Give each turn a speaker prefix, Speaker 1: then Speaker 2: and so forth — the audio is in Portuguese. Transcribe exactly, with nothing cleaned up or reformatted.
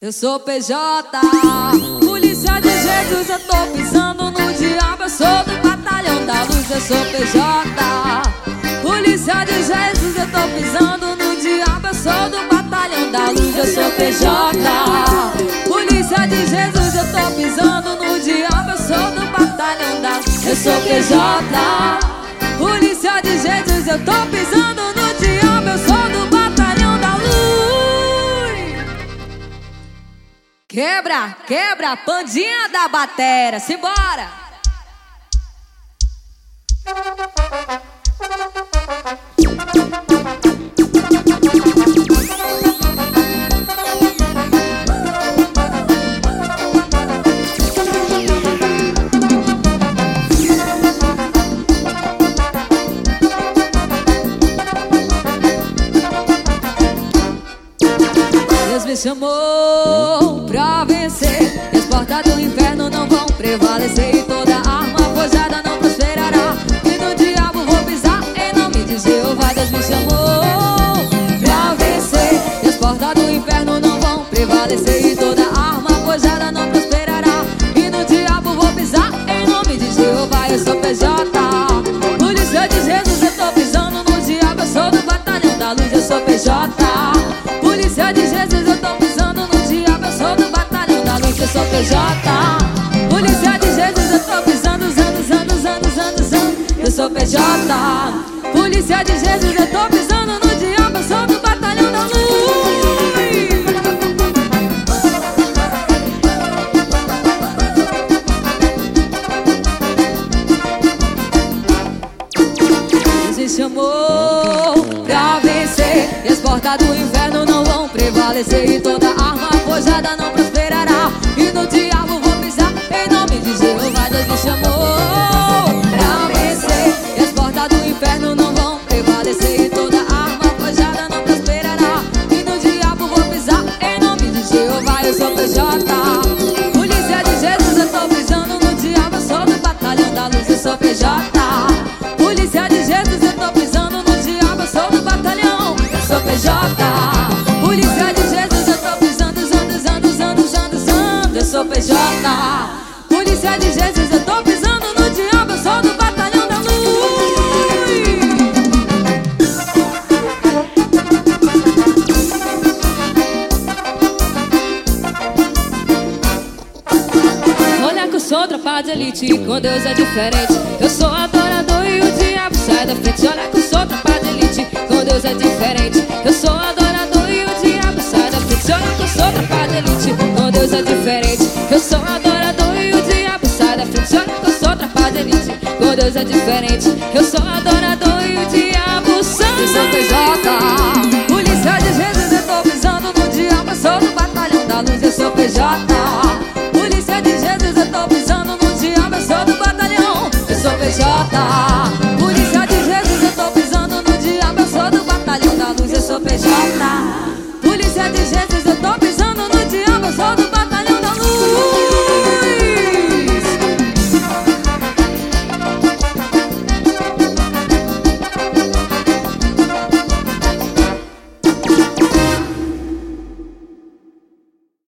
Speaker 1: Eu sou P J, polícia de Jesus, eu tô pisando no diabo. Eu sou do batalhão da luz, eu sou P J, polícia de Jesus, eu tô pisando no diabo. Eu sou do batalhão da luz, eu sou P J, polícia de Jesus, eu tô pisando no diabo. Eu sou do batalhão da luz, eu sou P J, polícia de Jesus, eu tô pisando no diabo. Eu sou do batalhão da luz. Quebra, quebra, pandinha da batera, simbora! Deus me chamou pra vencer, e as portas do inferno não vão prevalecer, e toda arma forjada não prosperará, e no diabo vou pisar em nome de Jeová. Deus me chamou pra vencer, e as portas do inferno não vão prevalecer, e toda arma forjada não prosperará, e no diabo vou pisar em nome de Jeová. Eu sou P J, polícia de Jesus, eu tô pisando no diabo. Eu sou do batalhão da luz, eu sou P J, polícia de Jesus, eu tô pisando no diabo. Eu sou do batalhão da luz, eu sou P J, polícia de Jesus, eu tô pisando, usando, usando, usando, usando, usando. Eu sou P J, polícia de Jesus, eu tô pisando no diabo. Eu sou do batalhão da luz. Deus me chamou pra vencer, e as portas do inferno não vão prevalecer, e toda arma forjada não prosperará, e no diabo vou pisar em nome de Jeová. Deus me chamou pra vencer, e as portas do inferno não vão prevalecer, e toda arma forjada não prosperará, e no diabo vou pisar em nome de Jeová. Eu sou P J, polícia de Jesus, eu tô pisando no diabo. Eu sou do batalhão da luz, eu sou P J, polícia de Jesus, eu tô pisando no diabo. Eu sou do batalhão, eu sou P J, polícia de Jesus, eu tô pisando, usando, usando, usando, usando, usando. Eu sou P J, polícia de Jesus, eu tô pisando no diabo. Eu sou do batalhão da luz. Olha que eu sou tropa de elite, com Deus é diferente. Eu sou adorador e o diabo sai da frente. Olha que eu sou tropa de elite, com Deus é diferente. Eu sou adorador e o diabo sai da frente. Olha que eu sou tropa de elite, com Deus é diferente. Eu sou adorador e o diabo sai da frente. Olha que eu sou tropa de elite, com Deus é diferente. Eu sou adorador e o diabo sai. Eu sou P J, polícia de Jesus, eu tô pisando no diabo. Eu sou do batalhão da luz, eu sou P J, polícia de Jesus, eu tô pisando no diabo. Eu sou do batalhão, eu sou P J,